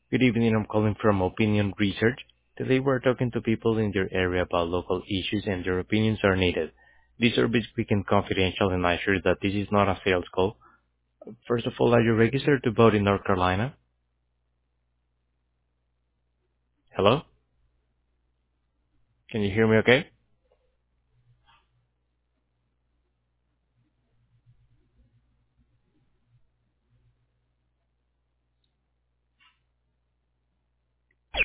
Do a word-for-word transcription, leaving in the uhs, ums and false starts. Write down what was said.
Good evening. I'm calling from Opinion Research. Today we're talking to people in your area about local issues and their opinions are needed. This service is quick and confidential, and I assure that this is not a sales call. First of all, are you registered to vote in North Carolina? Hello? Can you hear me okay?